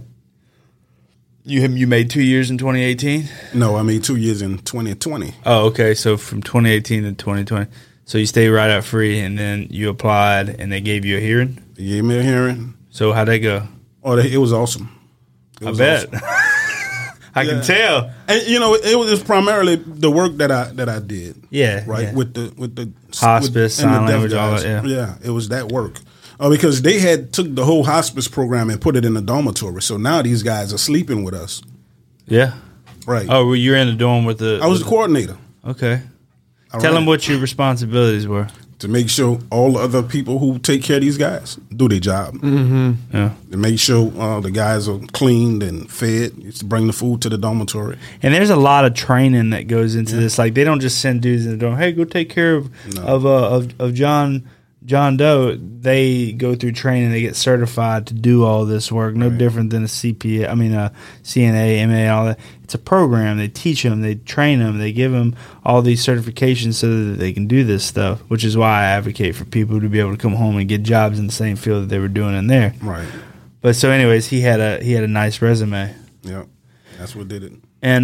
you made 2 years in 2018? No, I made 2 years in 2020. Oh, okay. So from 2018 to 2020. So you stayed right out free, and then you applied, and they gave you a hearing? They gave me a hearing. So how'd that go? Oh, it was awesome. I bet. Awesome. I can tell. And it was primarily the work that I did. Yeah. Right? Yeah. With the hospice, sign language, all that, yeah. Yeah, it was that work. Because they had took the whole hospice program and put it in the dormitory. So now these guys are sleeping with us. Yeah. Right. Oh, well, you're in the dorm with the... I was the coordinator. Okay. Tell them what your responsibilities were. To make sure all the other people who take care of these guys do their job. Mm-hmm. Yeah. To make sure the guys are cleaned and fed. It's to bring the food to the dormitory. And there's a lot of training that goes into this. Like, they don't just send dudes in the dorm, hey, go take care of John Doe. They go through training. They get certified to do all this work. No different than a CPA. I mean, a CNA, MA, all that. It's a program. They teach them. They train them. They give them all these certifications so that they can do this stuff. Which is why I advocate for people to be able to come home and get jobs in the same field that they were doing in there. Right. But so, anyways, he had a nice resume. Yeah, that's what did it. And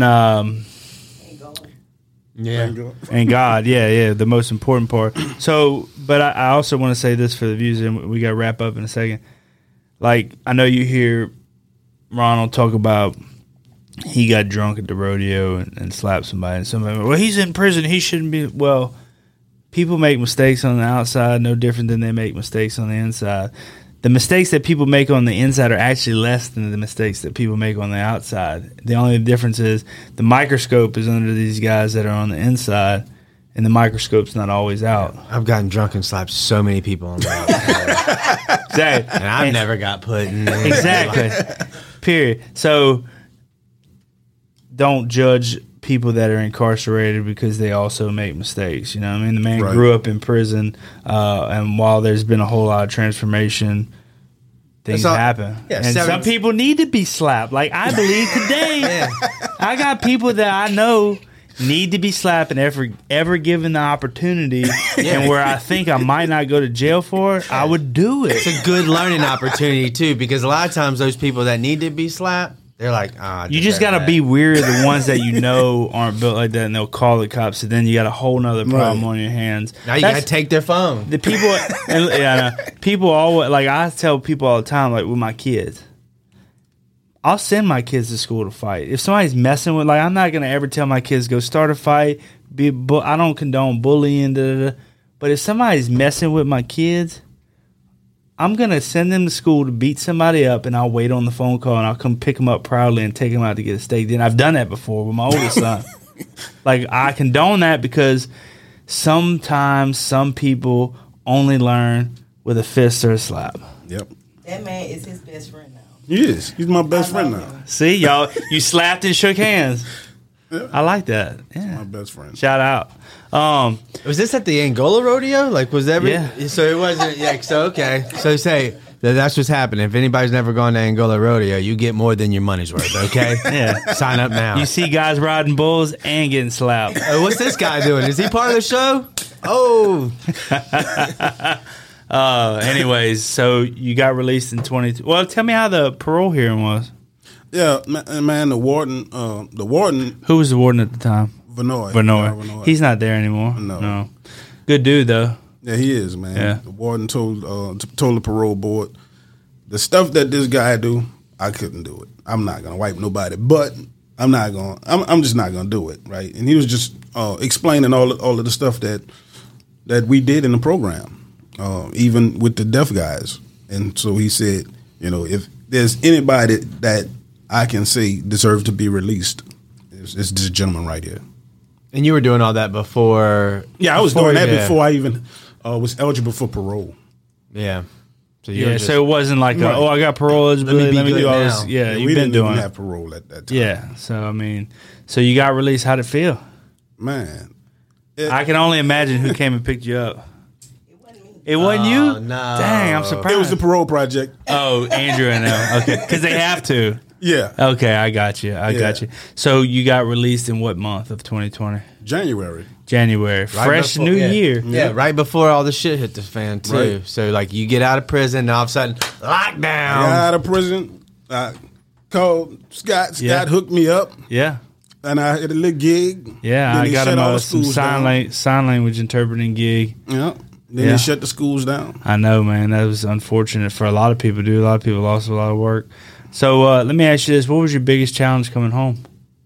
yeah, and God, yeah, the most important part. So, but I also want to say this for the viewers, and we got to wrap up in a second. Like, I know you hear Ronald talk about he got drunk at the rodeo and slapped somebody. And somebody, well, he's in prison. He shouldn't be. Well, people make mistakes on the outside no different than they make mistakes on the inside. The mistakes that people make on the inside are actually less than the mistakes that people make on the outside. The only difference is the microscope is under these guys that are on the inside, and the microscope's not always out. I've gotten drunk and slapped so many people on the outside. Exactly. And I've never got put in. Exactly. Period. So don't judge people that are incarcerated because they also make mistakes. You know what I mean? The man grew up in prison, and while there's been a whole lot of transformation, things happen. Yeah, and some people need to be slapped. Like I believe today, I got people that I know need to be slapped and ever given the opportunity, and where I think I might not go to jail for it, I would do it. It's a good learning opportunity too, because a lot of times those people that need to be slapped, they're like, you just got to be weary of the ones that you know aren't built like that, and they'll call the cops, and then you got a whole nother problem on your hands. Now you got to take their phone. The people, people always, like I tell people all the time, like with my kids, I'll send my kids to school to fight. If somebody's messing with, like, I'm not going to ever tell my kids go start a fight. I don't condone bullying, but if somebody's messing with my kids, I'm going to send them to school to beat somebody up, and I'll wait on the phone call, and I'll come pick them up proudly and take them out to get a steak. Then I've done that before with my oldest son. Like, I condone that because sometimes some people only learn with a fist or a slap. Yep. That man is his best friend now. He is. He's my best friend now. See, y'all, you slapped and shook hands. Yeah. I like that. Yeah. My best friend. Shout out. Was this at the Angola rodeo? Like, was every? Yeah. So it wasn't. Yeah. So okay. So say that's what's happening. If anybody's never gone to Angola rodeo, you get more than your money's worth. Okay. Yeah. Sign up now. You see guys riding bulls and getting slapped. What's this guy doing? Is he part of the show? Oh. Anyways, so you got released in 22. Well, tell me how the parole hearing was. Yeah, man. The warden. Who was the warden at the time? Vanoy. He's not there anymore. No. Good dude though. Yeah, he is, man. Yeah. The warden told the parole board, the stuff that this guy do, I couldn't do it. I'm not gonna wipe nobody, but I'm just not gonna do it, right? And he was just explaining all of the stuff that we did in the program, even with the deaf guys. And so he said, if there's anybody that I can say deserve to be released, it's this gentleman right here. And you were doing all that before? Yeah, I was doing that before I even was eligible for parole. Yeah. So so it wasn't like, I got parole eligibility. Let me do all this. Yeah, we didn't even have parole at that time. Yeah, so I mean, so you got released. How'd it feel? Man. I can only imagine who came and picked you up. It It wasn't me. wasn't you? No. Dang, I'm surprised. It was the parole project. Oh, Andrew and them. Okay, because they have to. Yeah. Okay, I got you. I got you. So you got released in what month of 2020? January. Fresh before, new year. Yeah, right before all the shit hit the fan too. Right. So like you get out of prison, and all of a sudden lockdown. I got out of prison. I called Scott. Scott hooked me up, Yeah. and I had a little gig. Yeah, Then I they got shut all him the some schools sign language interpreting gig. Yeah. Then they shut the schools down. I know, man. That was unfortunate for a lot of people, dude. A lot of people lost a lot of work. So let me ask you this. What was your biggest challenge coming home?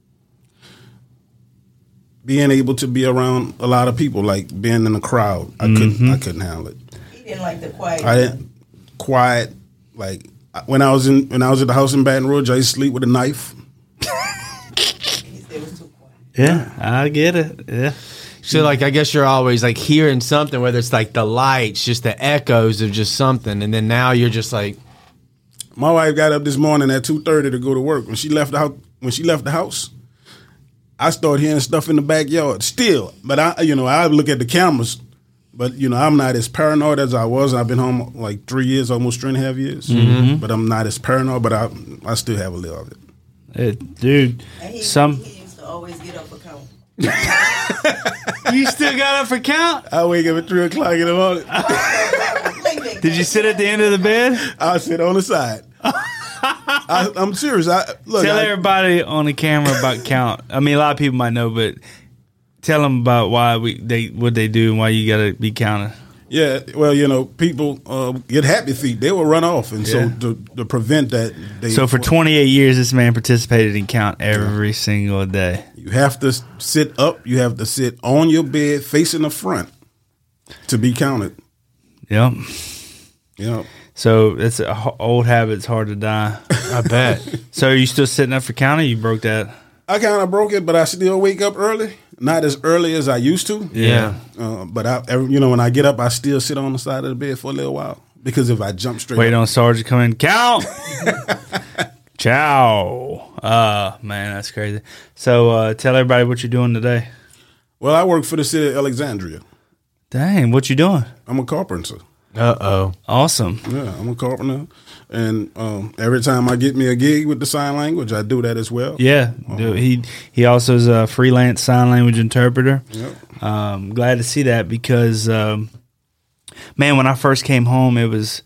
Being able to be around a lot of people, like being in a crowd. I couldn't handle it. He didn't like the quiet. I didn't quiet. Like when I was at the house in Baton Rouge, I used to sleep with a knife. He said it was too quiet. Yeah, I get it. Yeah. So like I guess you're always like hearing something, whether it's like the lights, just the echoes of just something, and then now you're just like. My wife got up this morning at 2:30 to go to work. When she left the house, I started hearing stuff in the backyard. Still, but I look at the cameras. But I'm not as paranoid as I was. I've been home like 3 years, almost 3.5 years. Mm-hmm. But I'm not as paranoid. But I still have a little of it. Dude, And he used to always get up for count. You still got up for count? I wake up at 3 o'clock in the morning. Did you sit at the end of the bed? I sit on the side. I'm serious. Tell everybody on the camera about count. I mean, a lot of people might know, but tell them about why what they do and why you got to be counted. Yeah, well, people get happy feet. They will run off, and so to prevent that, So for 28 years, this man participated in count every single day. You have to sit up. You have to sit on your bed facing the front to be counted. Yep. Yep. So it's old habits hard to die. I bet. So are you still sitting up for counting? You broke that? I kind of broke it, but I still wake up early. Not as early as I used to. Yeah. But when I get up, I still sit on the side of the bed for a little while because if I jump straight, wait up, on Sergeant come in, count. Ciao. Man, that's crazy. So tell everybody what you're doing today. Well, I work for the city of Alexandria. Dang, what you doing? I'm a carpenter. Uh-oh. Awesome. Yeah, I'm a carpenter, and every time I get me a gig with the sign language, I do that as well. Yeah, he also is a freelance sign language interpreter. Yep. Glad to see that because, man, when I first came home, it was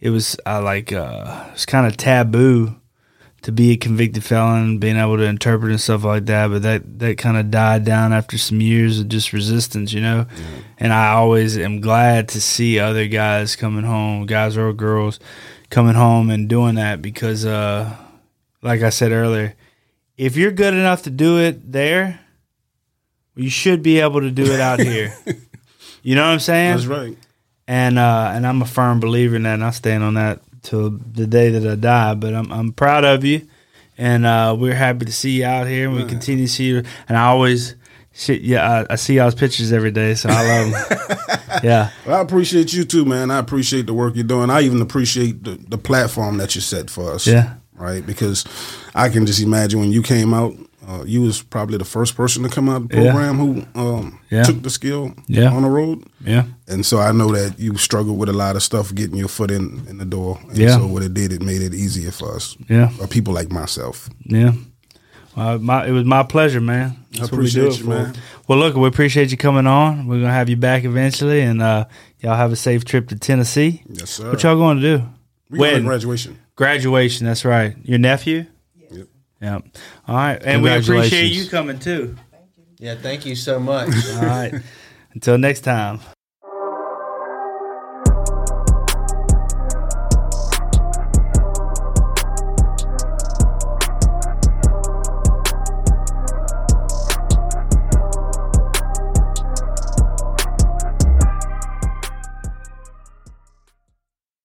kind of taboo to be a convicted felon, being able to interpret and stuff like that. But that kind of died down after some years of just resistance, Yeah. And I always am glad to see other guys coming home, guys or girls coming home and doing that because, like I said earlier, if you're good enough to do it there, you should be able to do it out here. You know what I'm saying? That's right. And I'm a firm believer in that, and I stand on that till the day that I die. But I'm proud of you, and we're happy to see you out here, and we continue to see you. And I always, I see y'all's pictures every day, so I love them. Yeah. Well, I appreciate you too, man. I appreciate the work you're doing. I even appreciate the platform that you set for us. Yeah. Right, because I can just imagine when you came out, you was probably the first person to come out of the program who took the skill on the road. Yeah. And so I know that you struggled with a lot of stuff getting your foot in the door. And so what it did, it made it easier for us. Yeah. Or people like myself. Yeah. It was my pleasure, man. I appreciate you, man. Well, look, we appreciate you coming on. We're going to have you back eventually, and y'all have a safe trip to Tennessee. Yes, sir. What y'all going to do? We going to graduation. Graduation, that's right. Your nephew? Yep. Yep. All right. And we appreciate you coming, too. Yeah, thank you so much. All right. Until next time.